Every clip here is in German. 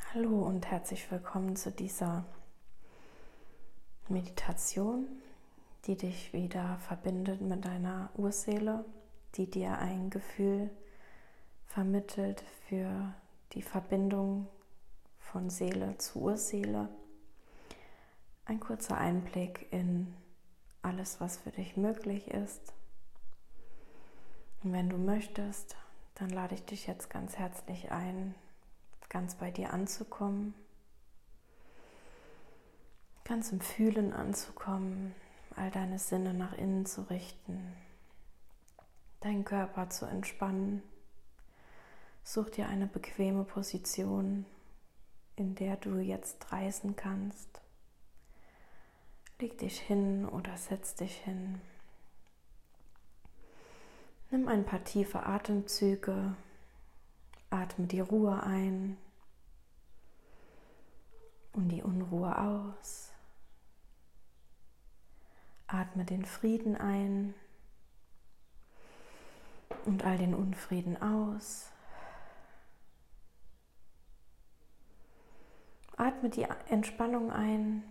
Hallo und herzlich willkommen zu dieser Meditation, die dich wieder verbindet mit deiner Urseele, die dir ein Gefühl vermittelt für die Verbindung von Seele zu Urseele. Ein kurzer Einblick in alles, was für dich möglich ist. Und wenn du möchtest, dann lade ich dich jetzt ganz herzlich ein, ganz bei dir anzukommen, ganz im Fühlen anzukommen, all deine Sinne nach innen zu richten, deinen Körper zu entspannen. Such dir eine bequeme Position, in der du jetzt reisen kannst. Leg dich hin oder setz dich hin. Nimm ein paar tiefe Atemzüge, atme die Ruhe ein und die Unruhe aus. Atme den Frieden ein und all den Unfrieden aus. Atme die Entspannung ein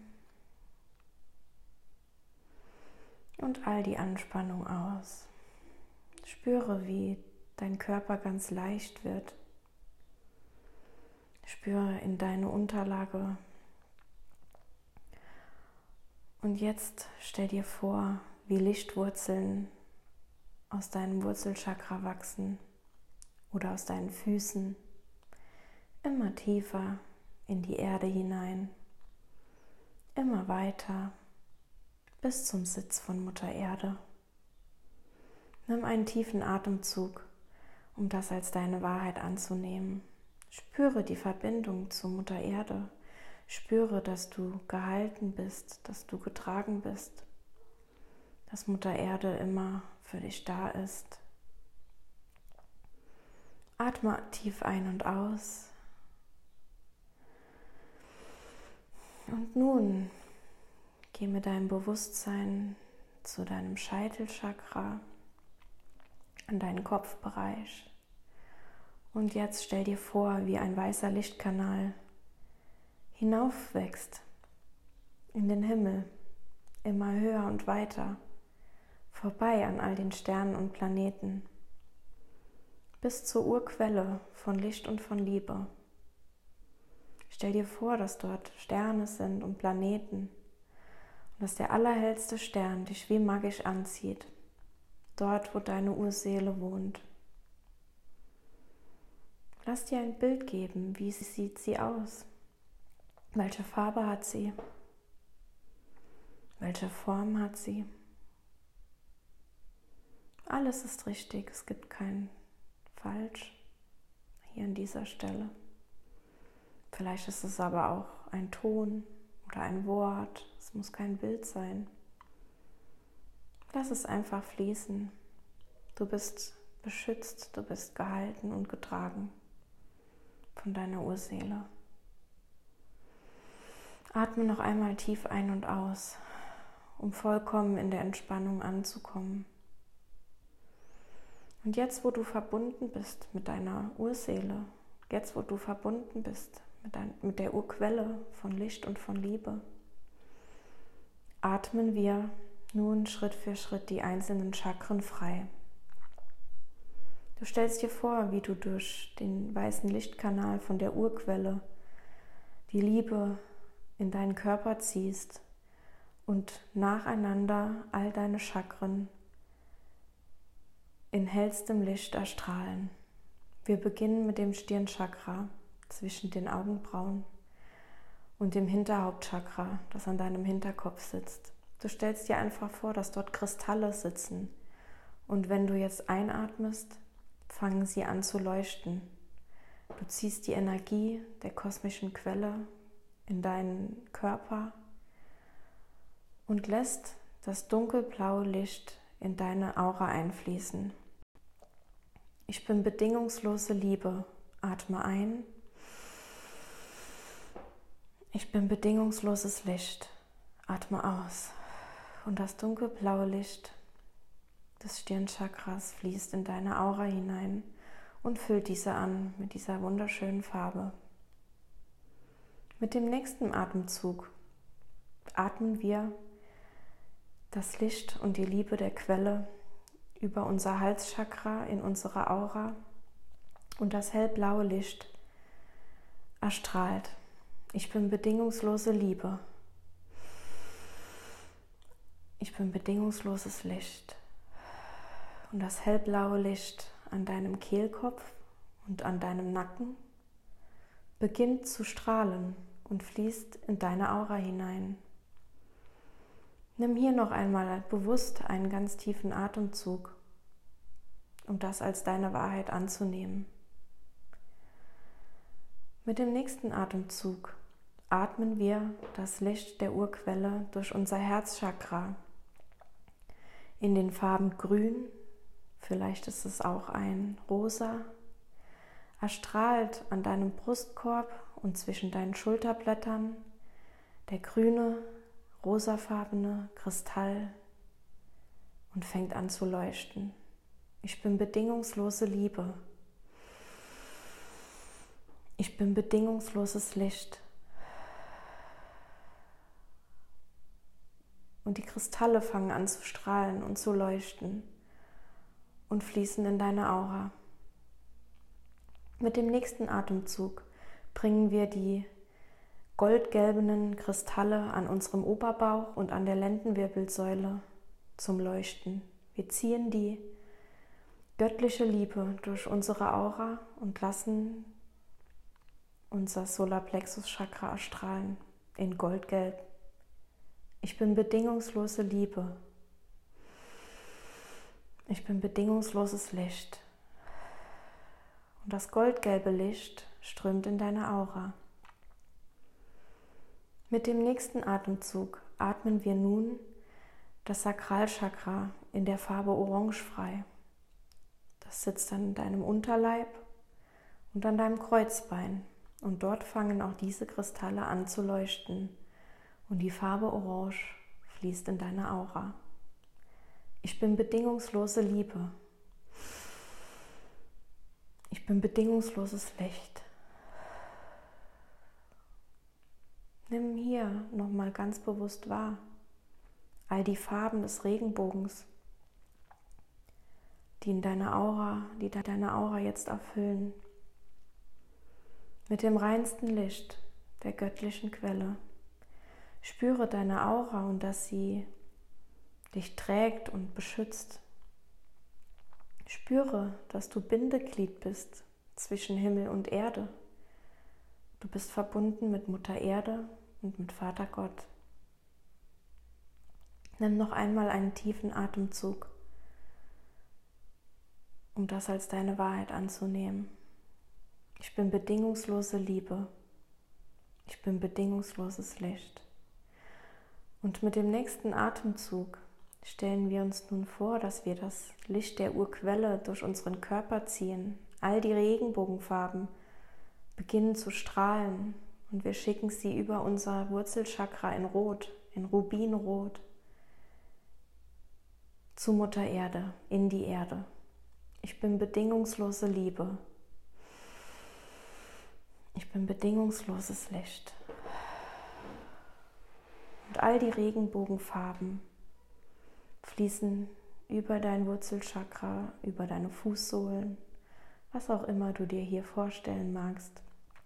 und all die Anspannung aus. Spüre, wie dein Körper ganz leicht wird. Spüre in deine Unterlage. Und jetzt stell dir vor, wie Lichtwurzeln aus deinem Wurzelchakra wachsen oder aus deinen Füßen, immer tiefer in die Erde hinein, immer weiter bis zum Sitz von Mutter Erde. Nimm einen tiefen Atemzug, um das als deine Wahrheit anzunehmen. Spüre die Verbindung zu Mutter Erde. Spüre, dass du gehalten bist, dass du getragen bist, dass Mutter Erde immer für dich da ist. Atme tief ein und aus. Und nun geh mit deinem Bewusstsein zu deinem Scheitelchakra, an deinen Kopfbereich. Und jetzt stell dir vor, wie ein weißer Lichtkanal hinaufwächst in den Himmel, immer höher und weiter, vorbei an all den Sternen und Planeten, bis zur Urquelle von Licht und von Liebe. Stell dir vor, dass dort Sterne sind und Planeten und dass der allerhellste Stern dich wie magisch anzieht, dort, wo deine Urseele wohnt. Lass dir ein Bild geben, wie sieht sie aus? Welche Farbe hat sie? Welche Form hat sie? Alles ist richtig, es gibt kein Falsch hier an dieser Stelle. Vielleicht ist es aber auch ein Ton oder ein Wort, es muss kein Bild sein. Lass es einfach fließen. Du bist beschützt, du bist gehalten und getragen von deiner Urseele. Atme noch einmal tief ein und aus, um vollkommen in der Entspannung anzukommen. Und jetzt, wo du verbunden bist mit deiner Urseele, jetzt, wo du verbunden bist mit der Urquelle von Licht und von Liebe, atmen wir nun Schritt für Schritt die einzelnen Chakren frei. Du stellst dir vor, wie du durch den weißen Lichtkanal von der Urquelle die Liebe in deinen Körper ziehst und nacheinander all deine Chakren in hellstem Licht erstrahlen. Wir beginnen mit dem Stirnchakra zwischen den Augenbrauen und dem Hinterhauptchakra, das an deinem Hinterkopf sitzt. Du stellst dir einfach vor, dass dort Kristalle sitzen und wenn du jetzt einatmest, fangen sie an zu leuchten. Du ziehst die Energie der kosmischen Quelle in deinen Körper und lässt das dunkelblaue Licht in deine Aura einfließen. Ich bin bedingungslose Liebe. Atme ein. Ich bin bedingungsloses Licht. Atme aus. Und das dunkelblaue Licht des Stirnchakras fließt in deine Aura hinein und füllt diese an mit dieser wunderschönen Farbe. Mit dem nächsten Atemzug atmen wir das Licht und die Liebe der Quelle über unser Halschakra in unsere Aura und das hellblaue Licht erstrahlt. Ich bin bedingungslose Liebe. Ich bin bedingungsloses Licht. Und das hellblaue Licht an deinem Kehlkopf und an deinem Nacken beginnt zu strahlen und fließt in deine Aura hinein. Nimm hier noch einmal bewusst einen ganz tiefen Atemzug, um das als deine Wahrheit anzunehmen. Mit dem nächsten Atemzug atmen wir das Licht der Urquelle durch unser Herzchakra in den Farben Grün, vielleicht ist es auch ein Rosa, erstrahlt an deinem Brustkorb und zwischen deinen Schulterblättern der grüne, rosafarbene Kristall und fängt an zu leuchten. Ich bin bedingungslose Liebe. Ich bin bedingungsloses Licht. Und die Kristalle fangen an zu strahlen und zu leuchten und fließen in deine Aura. Mit dem nächsten Atemzug bringen wir die goldgelbenen Kristalle an unserem Oberbauch und an der Lendenwirbelsäule zum Leuchten. Wir ziehen die göttliche Liebe durch unsere Aura und lassen unser Solarplexus-Chakra erstrahlen in Goldgelb. Ich bin bedingungslose Liebe. Ich bin bedingungsloses Licht. Und das goldgelbe Licht strömt in deine Aura. Mit dem nächsten Atemzug atmen wir nun das Sakralchakra in der Farbe Orange frei. Das sitzt an deinem Unterleib und an deinem Kreuzbein. Und dort fangen auch diese Kristalle an zu leuchten. Und die Farbe Orange fließt in deine Aura. Ich bin bedingungslose Liebe. Ich bin bedingungsloses Licht. Nimm hier nochmal ganz bewusst wahr all die Farben des Regenbogens, die deine Aura jetzt erfüllen. Mit dem reinsten Licht der göttlichen Quelle. Spüre deine Aura und dass sie dich trägt und beschützt. Spüre, dass du Bindeglied bist zwischen Himmel und Erde. Du bist verbunden mit Mutter Erde und mit Vater Gott. Nimm noch einmal einen tiefen Atemzug, um das als deine Wahrheit anzunehmen. Ich bin bedingungslose Liebe. Ich bin bedingungsloses Licht. Und mit dem nächsten Atemzug stellen wir uns nun vor, dass wir das Licht der Urquelle durch unseren Körper ziehen. All die Regenbogenfarben beginnen zu strahlen und wir schicken sie über unser Wurzelchakra in Rot, in Rubinrot, zu Mutter Erde, in die Erde. Ich bin bedingungslose Liebe. Ich bin bedingungsloses Licht. Und all die Regenbogenfarben fließen über dein Wurzelchakra, über deine Fußsohlen, was auch immer du dir hier vorstellen magst,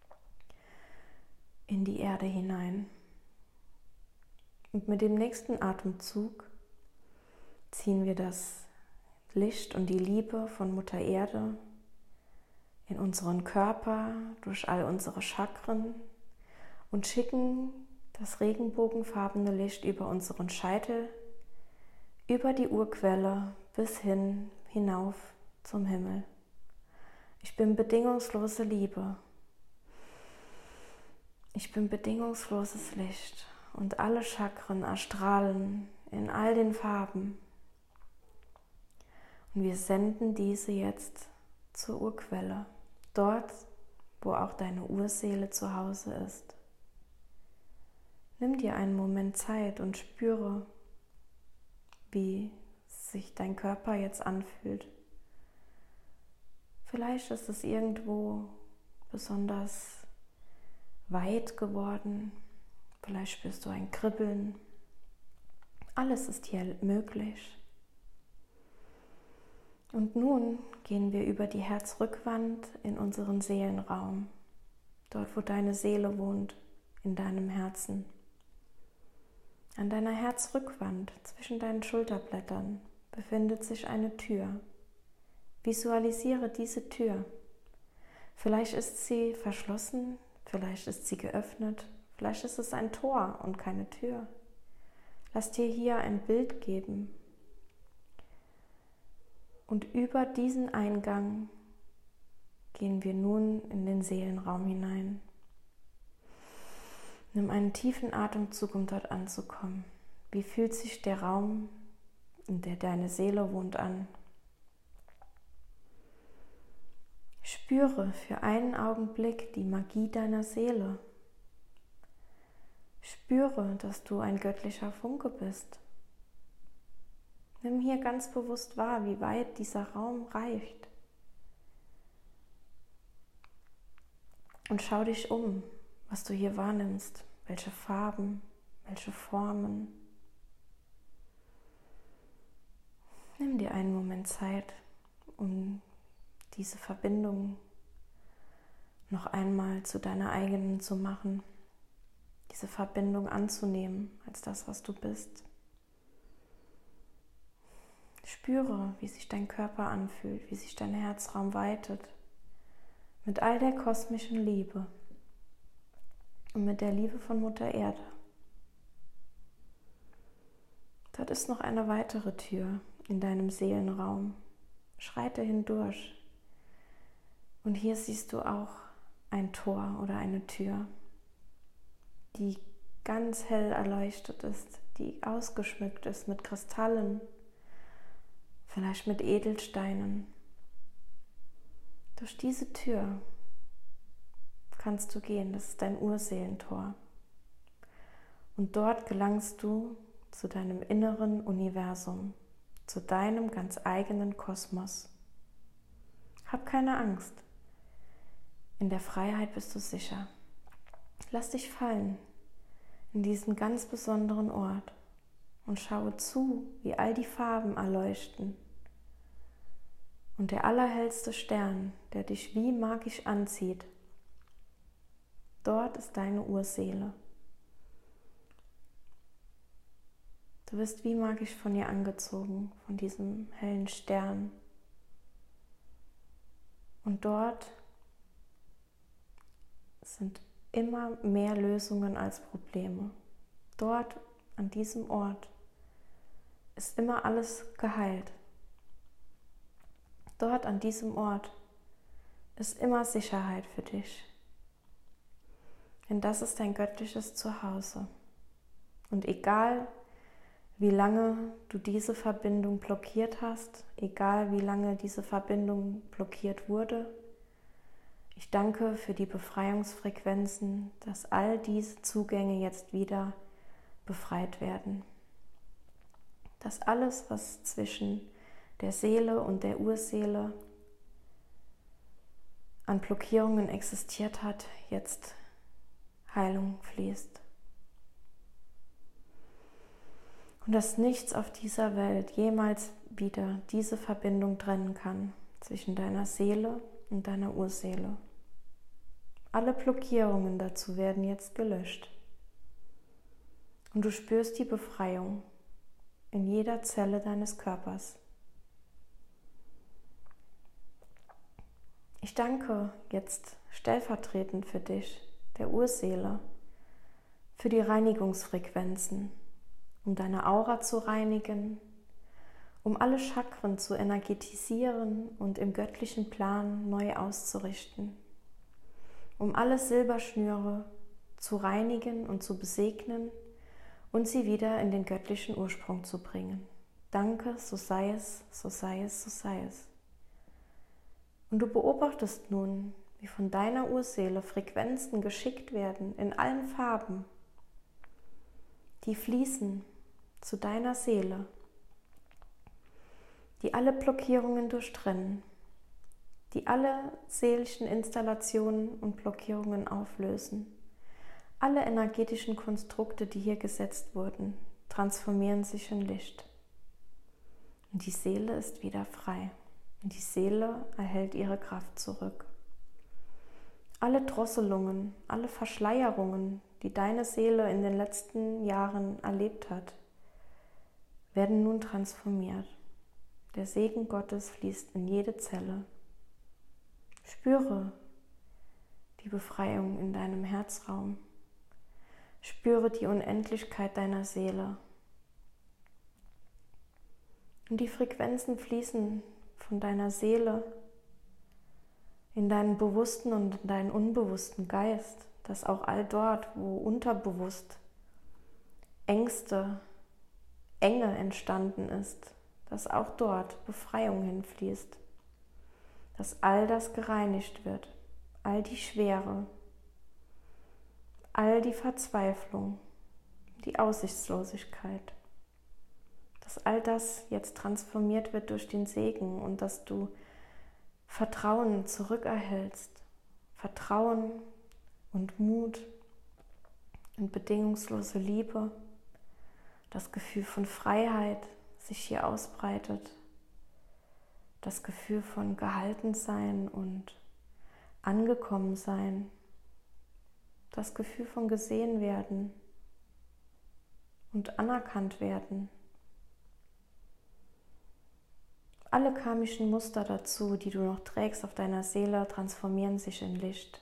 in die Erde hinein. Und mit dem nächsten Atemzug ziehen wir das Licht und die Liebe von Mutter Erde in unseren Körper, durch all unsere Chakren und schicken das regenbogenfarbene Licht über unseren Scheitel, über die Urquelle bis hinauf zum Himmel. Ich bin bedingungslose Liebe. Ich bin bedingungsloses Licht und alle Chakren erstrahlen in all den Farben. Und wir senden diese jetzt zur Urquelle, dort, wo auch deine Urseele zu Hause ist. Nimm dir einen Moment Zeit und spüre, wie sich dein Körper jetzt anfühlt. Vielleicht ist es irgendwo besonders weit geworden. Vielleicht spürst du ein Kribbeln. Alles ist hier möglich. Und nun gehen wir über die Herzrückwand in unseren Seelenraum, dort wo deine Seele wohnt, in deinem Herzen. An deiner Herzrückwand zwischen deinen Schulterblättern befindet sich eine Tür. Visualisiere diese Tür. Vielleicht ist sie verschlossen, vielleicht ist sie geöffnet, vielleicht ist es ein Tor und keine Tür. Lass dir hier ein Bild geben. Und über diesen Eingang gehen wir nun in den Seelenraum hinein. Nimm einen tiefen Atemzug, um dort anzukommen. Wie fühlt sich der Raum, in dem deine Seele wohnt, an? Spüre für einen Augenblick die Magie deiner Seele. Spüre, dass du ein göttlicher Funke bist. Nimm hier ganz bewusst wahr, wie weit dieser Raum reicht. Und schau dich um, was du hier wahrnimmst, welche Farben, welche Formen. Nimm dir einen Moment Zeit, um diese Verbindung noch einmal zu deiner eigenen zu machen, diese Verbindung anzunehmen als das, was du bist. Spüre, wie sich dein Körper anfühlt, wie sich dein Herzraum weitet, mit all der kosmischen Liebe und mit der Liebe von Mutter Erde. Dort ist noch eine weitere Tür in deinem Seelenraum. Schreite hindurch. Und hier siehst du auch ein Tor oder eine Tür, die ganz hell erleuchtet ist, die ausgeschmückt ist mit Kristallen, vielleicht mit Edelsteinen. Durch diese Tür kannst du gehen, das ist dein Urseelentor. Und dort gelangst du zu deinem inneren Universum, zu deinem ganz eigenen Kosmos. Hab keine Angst. In der Freiheit bist du sicher. Lass dich fallen in diesen ganz besonderen Ort und schaue zu, wie all die Farben erleuchten. Und der allerhellste Stern, der dich wie magisch anzieht, dort ist deine Urseele. Du wirst wie magisch von ihr angezogen, von diesem hellen Stern. Und dort sind immer mehr Lösungen als Probleme. Dort, an diesem Ort, ist immer alles geheilt. Dort, an diesem Ort, ist immer Sicherheit für dich. Denn das ist dein göttliches Zuhause. Und egal, wie lange du diese Verbindung blockiert hast, egal wie lange diese Verbindung blockiert wurde, ich danke für die Befreiungsfrequenzen, dass all diese Zugänge jetzt wieder befreit werden. Dass alles, was zwischen der Seele und der Urseele an Blockierungen existiert hat, jetzt Heilung fließt. Und dass nichts auf dieser Welt jemals wieder diese Verbindung trennen kann zwischen deiner Seele und deiner Urseele. Alle Blockierungen dazu werden jetzt gelöscht. Und du spürst die Befreiung in jeder Zelle deines Körpers. Ich danke jetzt stellvertretend für dich, der Urseele, für die Reinigungsfrequenzen, um deine Aura zu reinigen, um alle Chakren zu energetisieren und im göttlichen Plan neu auszurichten, um alle Silberschnüre zu reinigen und zu besegnen und sie wieder in den göttlichen Ursprung zu bringen. Danke, so sei es, so sei es, so sei es. Und du beobachtest nun, wie von deiner Urseele Frequenzen geschickt werden in allen Farben, die fließen zu deiner Seele, die alle Blockierungen durchtrennen, die alle seelischen Installationen und Blockierungen auflösen, Alle energetischen Konstrukte, die hier gesetzt wurden, transformieren sich in Licht. Und die Seele ist wieder frei. Und die Seele erhält ihre Kraft zurück. Alle Drosselungen, alle Verschleierungen, die deine Seele in den letzten Jahren erlebt hat, werden nun transformiert. Der Segen Gottes fließt in jede Zelle. Spüre die Befreiung in deinem Herzraum. Spüre die Unendlichkeit deiner Seele. Und die Frequenzen fließen von deiner Seele in deinen bewussten und in deinen unbewussten Geist, dass auch all dort, wo unterbewusst Ängste, Enge entstanden ist, dass auch dort Befreiung hinfließt, dass all das gereinigt wird, all die Schwere, all die Verzweiflung, die Aussichtslosigkeit, dass all das jetzt transformiert wird durch den Segen und dass du Vertrauen zurückerhältst, Vertrauen und Mut und bedingungslose Liebe, das Gefühl von Freiheit sich hier ausbreitet, das Gefühl von Gehaltensein und Angekommensein, das Gefühl von gesehen werden und anerkannt werden. Alle karmischen Muster dazu, die du noch trägst auf deiner Seele, transformieren sich in Licht.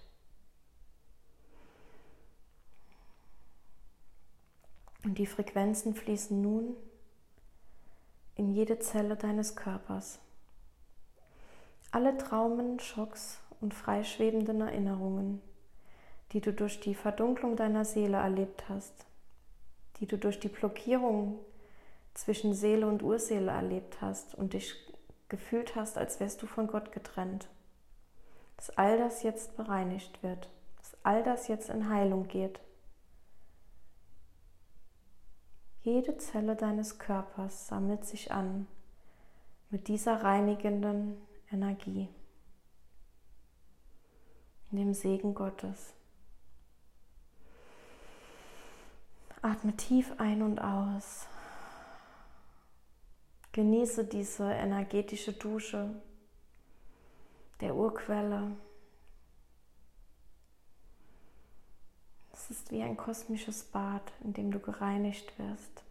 Und die Frequenzen fließen nun in jede Zelle deines Körpers. Alle Traumen, Schocks und freischwebenden Erinnerungen, die du durch die Verdunklung deiner Seele erlebt hast, die du durch die Blockierung zwischen Seele und Urseele erlebt hast und dich gefühlt hast, als wärst du von Gott getrennt. Dass all das jetzt bereinigt wird, dass all das jetzt in Heilung geht. Jede Zelle deines Körpers sammelt sich an mit dieser reinigenden Energie, in dem Segen Gottes. Atme tief ein und aus. Genieße diese energetische Dusche der Urquelle. Es ist wie ein kosmisches Bad, in dem du gereinigt wirst.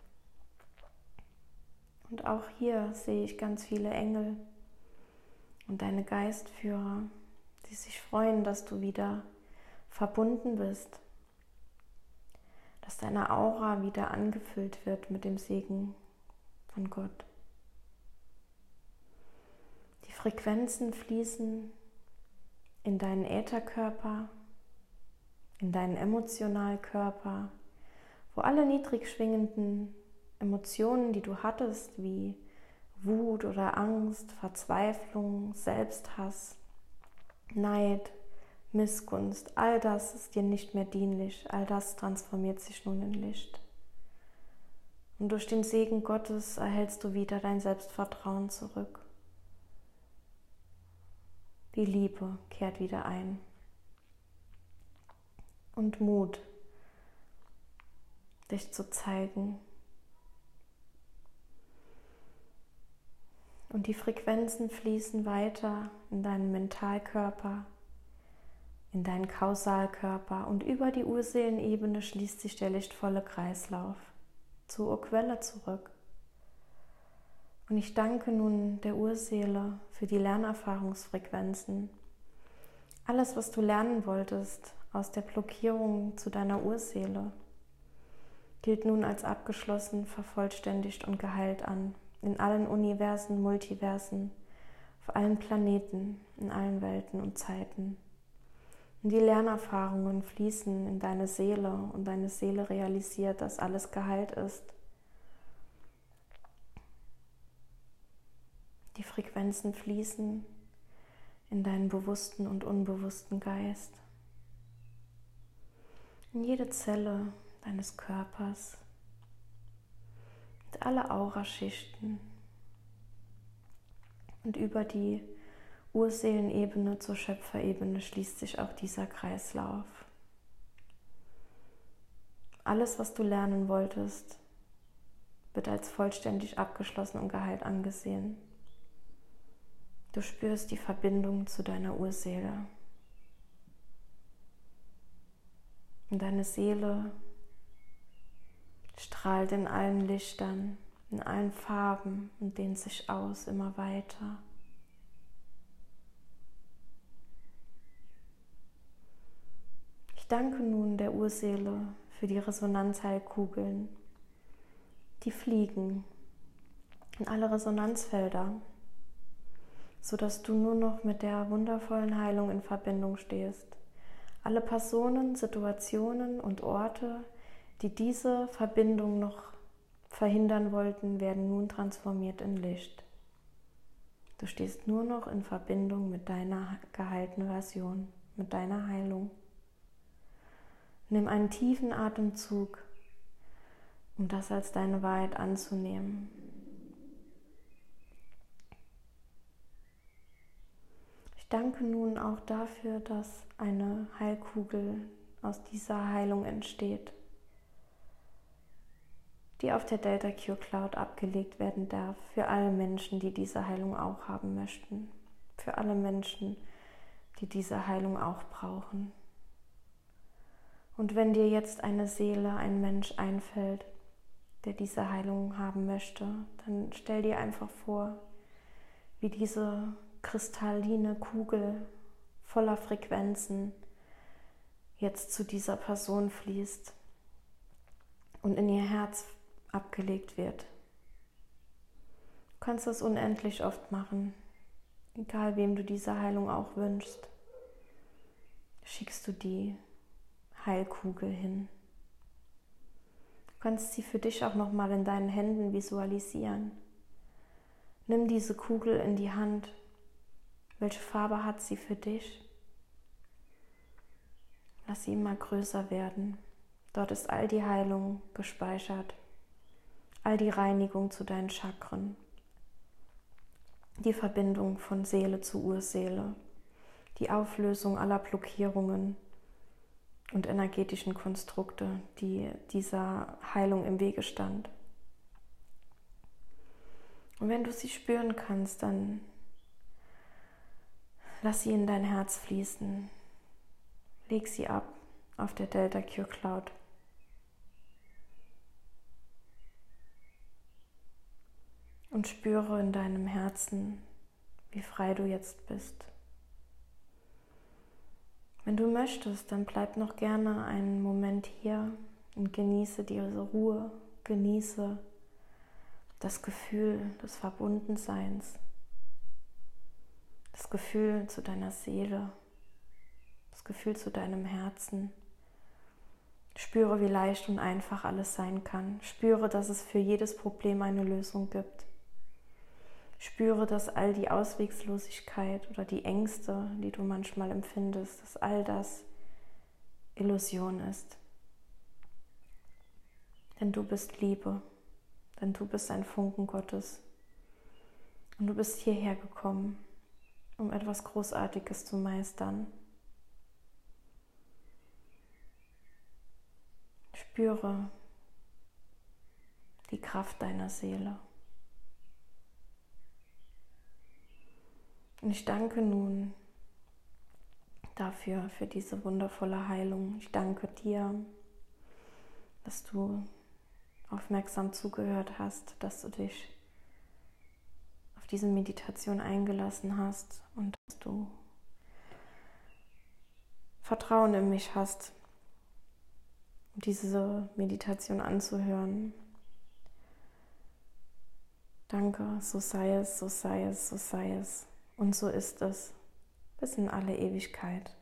Und auch hier sehe ich ganz viele Engel und deine Geistführer, die sich freuen, dass du wieder verbunden bist, dass deine Aura wieder angefüllt wird mit dem Segen von Gott. Die Frequenzen fließen in deinen Ätherkörper, in deinen Emotionalkörper, wo alle niedrig schwingenden Emotionen, die du hattest, wie Wut oder Angst, Verzweiflung, Selbsthass, Neid, Missgunst, all das ist dir nicht mehr dienlich, all das transformiert sich nun in Licht. Und durch den Segen Gottes erhältst du wieder dein Selbstvertrauen zurück. Die Liebe kehrt wieder ein. Und Mut, dich zu zeigen. Und die Frequenzen fließen weiter in deinen Mentalkörper, in deinen Kausalkörper und über die Urseelenebene schließt sich der lichtvolle Kreislauf zur Urquelle zurück. Und ich danke nun der Urseele für die Lernerfahrungsfrequenzen. Alles, was du lernen wolltest aus der Blockierung zu deiner Urseele, gilt nun als abgeschlossen, vervollständigt und geheilt an. In allen Universen, Multiversen, auf allen Planeten, in allen Welten und Zeiten. Und die Lernerfahrungen fließen in deine Seele und deine Seele realisiert, dass alles geheilt ist. Die Frequenzen fließen in deinen bewussten und unbewussten Geist. In jede Zelle deines Körpers. Und alle Auraschichten. Und über die Urseelenebene zur Schöpferebene schließt sich auch dieser Kreislauf. Alles, was du lernen wolltest, wird als vollständig abgeschlossen und geheilt angesehen. Du spürst die Verbindung zu deiner Urseele. Und deine Seele strahlt in allen Lichtern, in allen Farben und dehnt sich aus immer weiter. Ich danke nun der Urseele für die Resonanzheilkugeln, die fliegen in alle Resonanzfelder, sodass du nur noch mit der wundervollen Heilung in Verbindung stehst. Alle Personen, Situationen und Orte, die diese Verbindung noch verhindern wollten, werden nun transformiert in Licht. Du stehst nur noch in Verbindung mit deiner geheilten Version, mit deiner Heilung. Nimm einen tiefen Atemzug, um das als deine Wahrheit anzunehmen. Ich danke nun auch dafür, dass eine Heilkugel aus dieser Heilung entsteht, die auf der Delta Q Cloud abgelegt werden darf, für alle Menschen, die diese Heilung auch haben möchten, für alle Menschen, die diese Heilung auch brauchen. Und wenn dir jetzt eine Seele, ein Mensch einfällt, der diese Heilung haben möchte, dann stell dir einfach vor, wie diese kristalline Kugel voller Frequenzen jetzt zu dieser Person fließt und in ihr Herz abgelegt wird. Du kannst das unendlich oft machen, egal wem du diese Heilung auch wünschst. Schickst du die Heilkugel hin. Du kannst sie für dich auch nochmal in deinen Händen visualisieren. Nimm diese Kugel in die Hand. Welche Farbe hat sie für dich? Lass sie immer größer werden. Dort ist all die Heilung gespeichert, all die Reinigung zu deinen Chakren, die Verbindung von Seele zu Urseele, die Auflösung aller Blockierungen und energetischen Konstrukte, die dieser Heilung im Wege stand. Und wenn du sie spüren kannst, dann lass sie in dein Herz fließen. Leg sie ab auf der Delta Q Cloud. Und spüre in deinem Herzen, wie frei du jetzt bist. Wenn du möchtest, dann bleib noch gerne einen Moment hier und genieße diese Ruhe, genieße das Gefühl des Verbundenseins, das Gefühl zu deiner Seele, das Gefühl zu deinem Herzen. Spüre, wie leicht und einfach alles sein kann. Spüre, dass es für jedes Problem eine Lösung gibt. Spüre, dass all die Auswegslosigkeit oder die Ängste, die du manchmal empfindest, dass all das Illusion ist. Denn du bist Liebe, denn du bist ein Funken Gottes. Und du bist hierher gekommen, um etwas Großartiges zu meistern. Spüre die Kraft deiner Seele. Und ich danke nun dafür, für diese wundervolle Heilung. Ich danke dir, dass du aufmerksam zugehört hast, dass du dich auf diese Meditation eingelassen hast und dass du Vertrauen in mich hast, um diese Meditation anzuhören. Danke, so sei es, so sei es, so sei es. Und so ist es, bis in alle Ewigkeit.